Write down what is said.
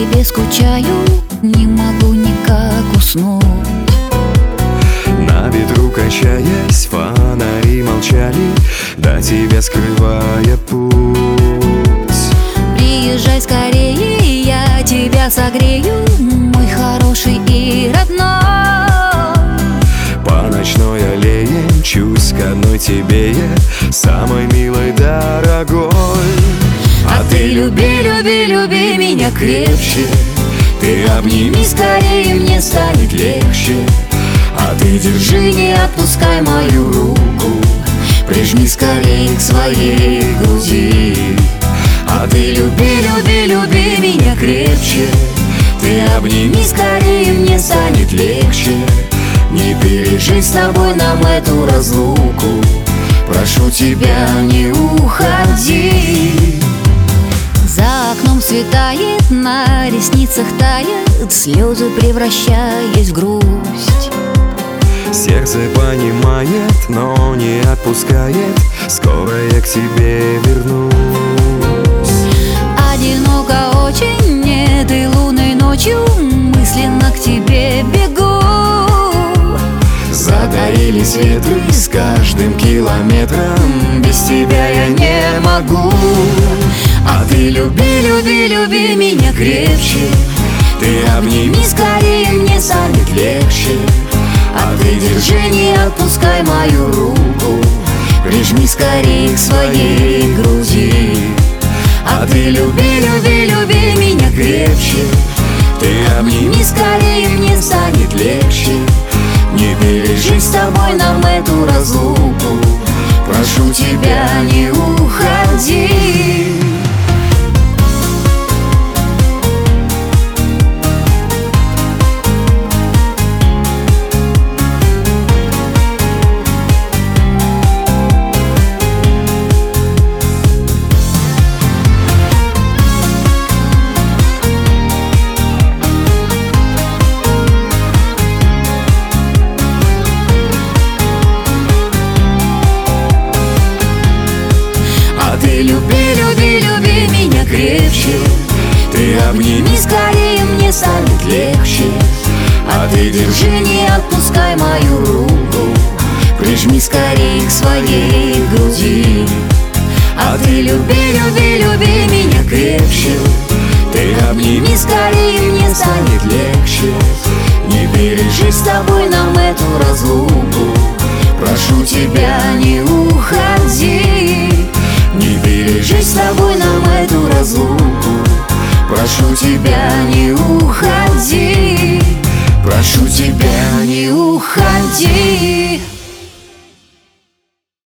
тебе скучаю, не могу никак уснуть. На ветру качаясь, фонари молчали, до тебя скрывая путь. Приезжай скорее, я тебя согрею, мой хороший и родной. По ночной аллее мчусь к одной тебе я, самой милой, дорогой. А ты люби, люби, люби меня крепче, Ты обними скорее, мне станет легче. А ты держи, Не отпускай мою руку, прижми скорее к своей груди. а ты люби, люби, люби меня крепче. Ты обними Скорее, мне станет легче. Не пережить С тобой нам эту разлуку, прошу тебя, не уходи. За окном светает, на ресницах тает, слезы превращаясь в грусть. сердце понимает, но не отпускает, скоро я к тебе вернусь. Одиноко очень, нет и лунной ночью мысленно к тебе бегу. Затаились ветры с каждым километром, без тебя я не могу. А ты люби, люби, люби меня крепче. Ты обними Скорее, мне станет легче. а ты держи, Не отпускай мою руку, прижми скорее к своей груди. А ты люби, Люби, люби меня крепче. ты обними Скорее, мне станет легче. Не пережить С тобой нам эту разлуку, прошу тебя, не уходи. ты Люби, люби, люби меня крепче. Ты обними Скорее, мне станет легче. а ты держи, Не отпускай мою руку, прижми скорее к своей груди. а ты Люби, люби, люби меня крепче. Ты обними Скорее, мне станет легче. Не пережить С тобой нам эту разлуку, прошу тебя, не уходи. не пережить С тобой нам эту разлуку, прошу тебя, не уходи. прошу тебя, Не уходи.